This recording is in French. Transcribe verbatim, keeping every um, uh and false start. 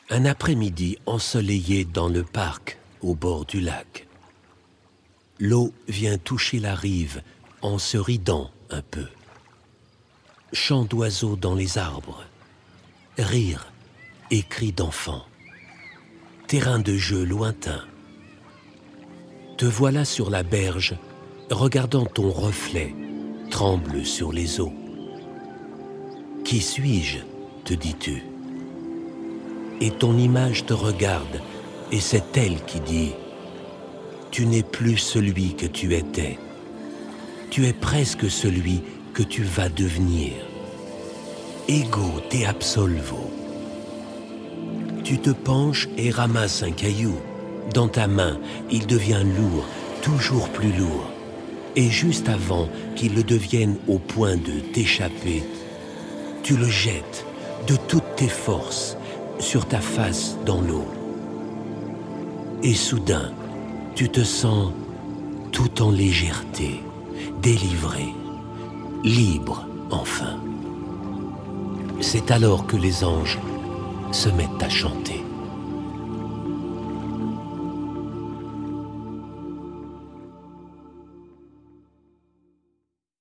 Un après-midi ensoleillé dans le parc, au bord du lac. L'eau vient toucher la rive en se ridant un peu. Chants d'oiseaux dans les arbres, rires et cris d'enfants. Terrain de jeu lointain. Te voilà sur la berge, regardant ton reflet tremble sur les eaux. Qui suis-je, te dis-tu? Et ton image te regarde, et c'est elle qui dit « Tu n'es plus celui que tu étais. Tu es presque celui que tu vas devenir. Ego te absolvo. » Tu te penches et ramasses un caillou. Dans ta main, il devient lourd, toujours plus lourd. Et juste avant qu'il le devienne au point de t'échapper, tu le jettes de toutes tes forces sur ta face dans l'eau. Et soudain, tu te sens tout en légèreté, délivré, libre enfin. C'est alors que les anges se mettent à chanter.